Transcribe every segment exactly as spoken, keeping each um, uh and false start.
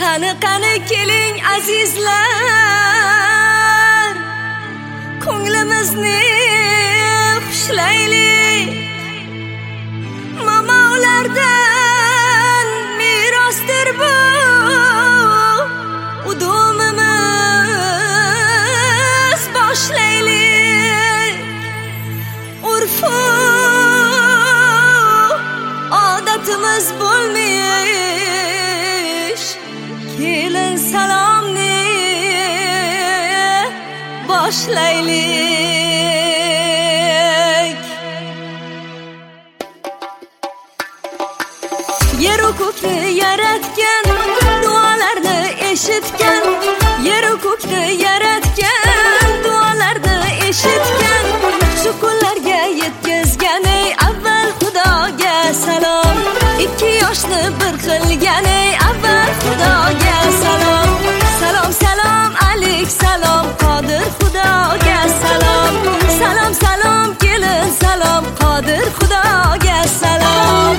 Qani qani keling azizlar, ko'nglimizni xushlaylik. Momolardan merosdir bu, udumimiz boshlaylik. Urfu odatimiz bo'lmish, kelin salomni boshlaylik. Yer-u ko'kni yaratgan, duolarni eshitgan. Yer-u ko'kni yaratgan, duolarni eshitgan. Shu kunlarga yetkazgan ey avval Xudoga salom. Ikki yoshni bir qilgan ey avval Xudoga salom. Salom salom alik salom, Qodir Xudoga salom. Salom salom kelin salom, Qodir Xudoga salom.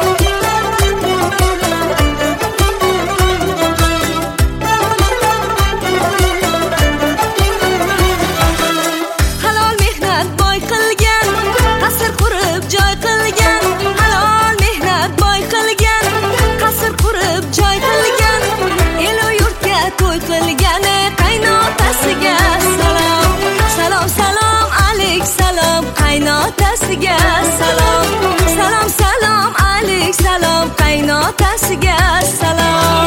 Halol mehnat boy qilgan, qasr qurib joy qilgan. Halol mehnat boy qilgan, qasr qurib joy qilgan. El-u yurtga to'y qilgan ey qaynotasiga salom. Salom salom alik salom, qaynotasiga salom. Salom salom alik salom, qaynotasiga salom.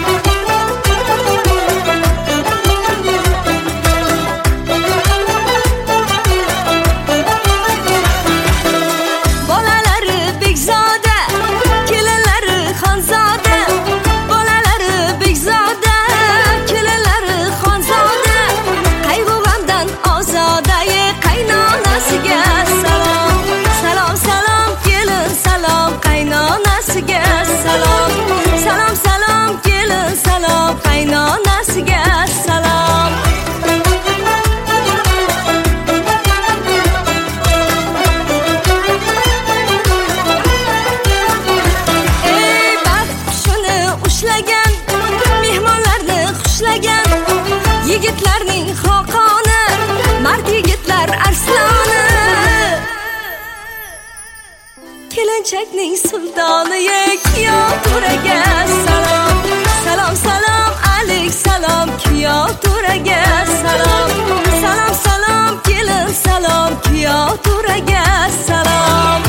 Bolalari Begzoda, kelinlari Xonzoda. Bolalari Begzoda, kelinlari Xonzoda. Qayg'u-g'amdan ozoda ey qaynonasiga salom. Salom salom kelin salom, qaynonasiga salom. Salom salom kelin salom, qaynonasiga salom. Ey baxt qushini ushlagan, mehmonlarni xushlagan. Yigitlarning xoqoni, mard yigitlar arsloni. Kelinchakning sultoni ey kuyov to'raga salom. Salom salom alik salom, kuyov to'raga salom. Salom salom kelin salom, kuyov to'raga salom.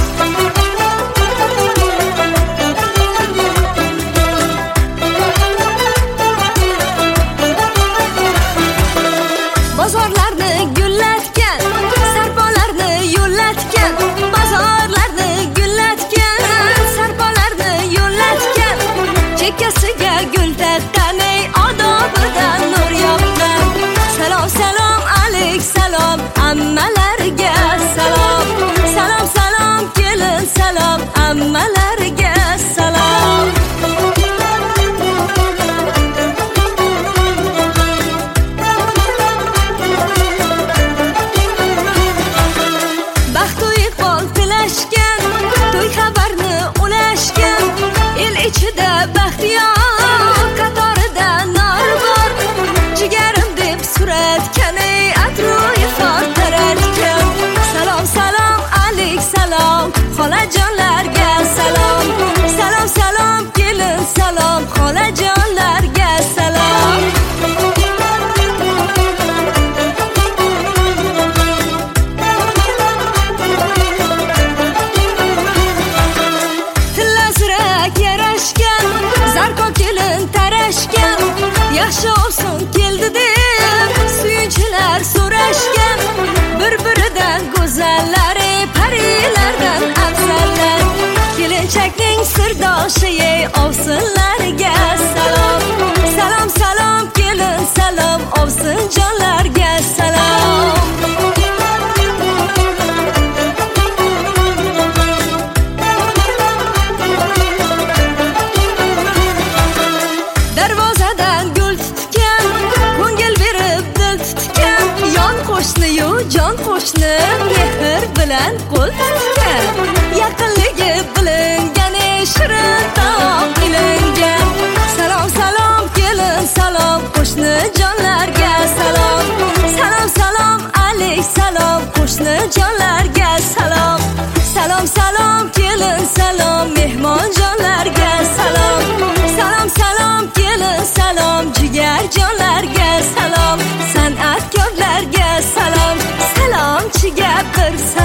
Bozorlarni gullatgan, sarpolarni yo'llatgan. Bozorlarni gullatgan, sarpolarni yo'llatgan. Chekkasiga gul taqqan ey odobidan nur yoqqan. Salom salom alik salom, ammalariga salom. Salom salom kelin salom, ammalariga salom. Baxt u iqbol tilashgan, to'y xabarni ulashgan. El ichida baxtiyor, qatorida nor bor. Jigarim deb suratgan ey atru-ifor taratgan. Salom salom alik salom, xolajonlarga salom. Salom salom kelin salom, xolajonlarga salom. Tillasirak yarashgan, zarko kelin tarashgan. Yaxshi olsin keldi deb suyunchilar so'rashgan. Bir-biridan go'zallar ey parilardan afzallar. Kelinchakning sirdoshi ey ovsinlarga salom. Salom salom kelin salom, ovsin jonlarga salom. Darvozadan gul tutgan, ko'ngil berib dil tutgan. Yon qo'shni-yu jon qo'shni, mehr bilan qo'l tutgan. Yaqinligi bilingan ey shirin taom ilingan. Salom salom qo'shni jonlarga salom. Salom salom kelin salom, mehmonjonlarga salom. Salom salom kelin salom, jigar jonlarga salom. San'atkorlarga salom, salomchiga bir salom.